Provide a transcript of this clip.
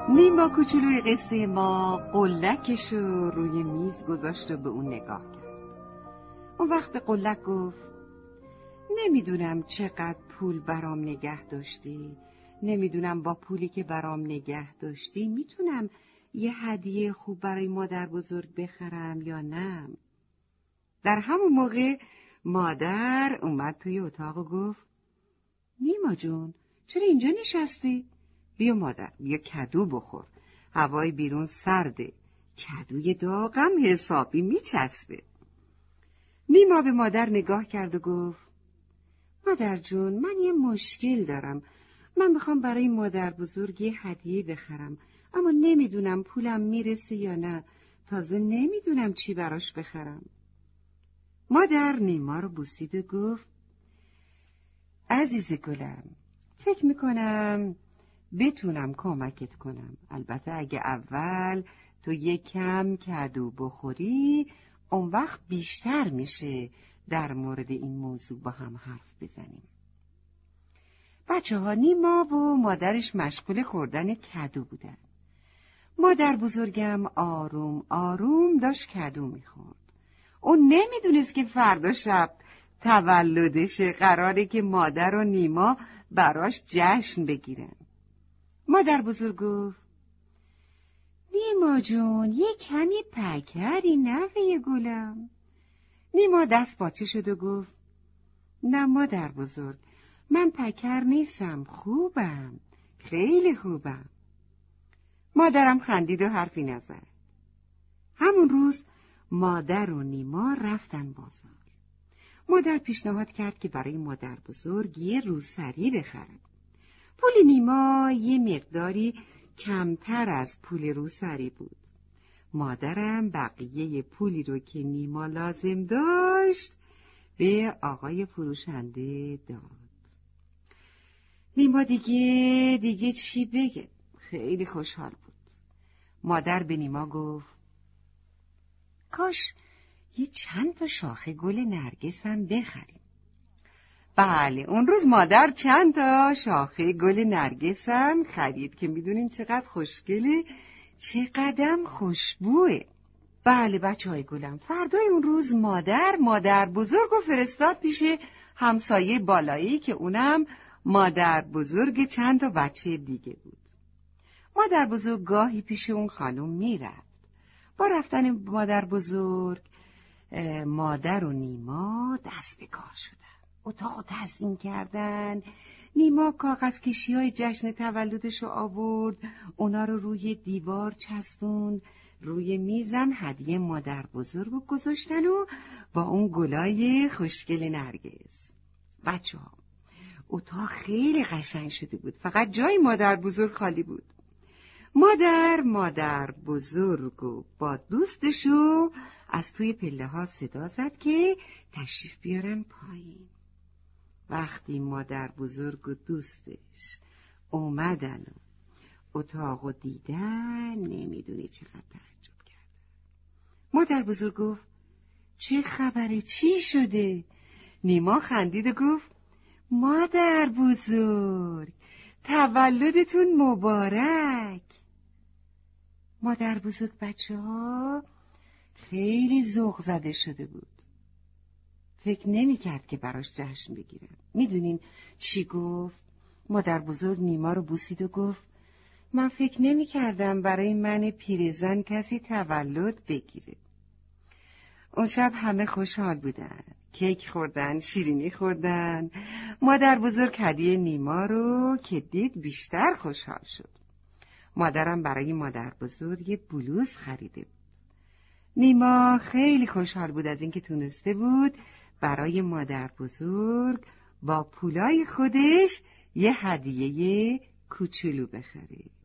نیما کوچولوی قصه ما قلکش رو روی میز گذاشت و به اون نگاه کرد. اون وقت به قلک گفت نمیدونم چقدر پول برام نگه داشتی، نمیدونم با پولی که برام نگه داشتی میتونم یه هدیه خوب برای مادر بزرگ بخرم یا نه. در همون موقع مادر اومد توی اتاق و گفت نیما جون چرا اینجا نشستی؟ بیا مادر، بیا کدو بخور، هوای بیرون سرده، کدوی داغم حسابی میچسبه. نیما به مادر نگاه کرد و گفت مادر جون من یه مشکل دارم، من میخوام برای مادر بزرگ یه هدیه بخرم اما نمیدونم پولم میرسه یا نه، تازه نمیدونم چی براش بخرم. مادر نیما رو بوسید و گفت عزیز گلم فکر میکنم بتونم کمکت کنم، البته اگه اول تو یه کم کدو بخوری اون وقت بیشتر میشه در مورد این موضوع با هم حرف بزنیم. بچه‌ها نیما و مادرش مشغول خوردن کدو بودن. مادر بزرگم آروم آروم داشت کدو میخورد. اون نمیدونست که فردا شب تولدشه، قراره که مادر و نیما براش جشن بگیرن. مادر بزرگ گفت نیما جون یه کمی پکری نوه گلم. نیما دست پاچه شد و گفت نه مادر بزرگ من پکر نیستم، خوبم، خیلی خوبم. مادرم خندید و حرفی نزد. همون روز مادر و نیما رفتن بازار. مادر پیشنهاد کرد که برای مادر بزرگ یه روسری بخرن. پول نیما یه مقداری کمتر از پول روسری بود. مادرم بقیه پولی رو که نیما لازم داشت به آقای فروشنده داد. نیما دیگه چی بگه؟ خیلی خوشحال بود. مادر به نیما گفت کاش یه چند تا شاخه گل نرگس هم بخریم. بله اون روز مادر چند تا شاخه گل نرگس هم خرید که میدونین چقدر خوشگله، چقدر خوشبوه. بله بچه‌های گلم، فردای اون روز مادر بزرگ و فرستاد پیش همسایه بالایی که اونم مادر بزرگ چند تا بچه دیگه بود. مادر بزرگ گاهی پیش اون خانم میرفت. با رفتن مادر بزرگ مادر و نیما دست به کار شدن، اتاقو تزیین کردن. نیما کاغذ کشی‌های جشن تولدش رو آورد، اونا رو روی دیوار چسبوند، روی میزم هدیه مادر بزرگ رو گذاشتن و با اون گلای خوشگل نرگس. بچه‌ها اتاق خیلی قشنگ شده بود، فقط جای مادر بزرگ خالی بود. مادر بزرگو با دوستشو از توی پله ها صدا زد که تشریف بیارن پایین. وقتی مادر بزرگ و دوستش اومدن و اتاقو دیدن نمیدونی چقدر تعجب کردن. مادر بزرگ گفت چه خبره، چی شده؟ نیما خندید و گفت مادر بزرگ تولدتون مبارک. مادر بزرگ بچه‌ها خیلی ذوق زده شده بود. فکر نمی کرد که براش جشن بگیرن. میدونین چی گفت؟ مادر بزرگ نیما رو بوسید و گفت من فکر نمی کردم برای من پیرزن کسی تولد بگیره. اون شب همه خوشحال بودن، کیک خوردن، شیرینی خوردن. مادر بزرگ هدیه نیما رو که دید بیشتر خوشحال شد. مادرم برای مادر بزرگ یه بلوز خریده بود. نیما خیلی خوشحال بود از اینکه تونسته بود برای مادر بزرگ با پولای خودش یه هدیه کوچولو بخره.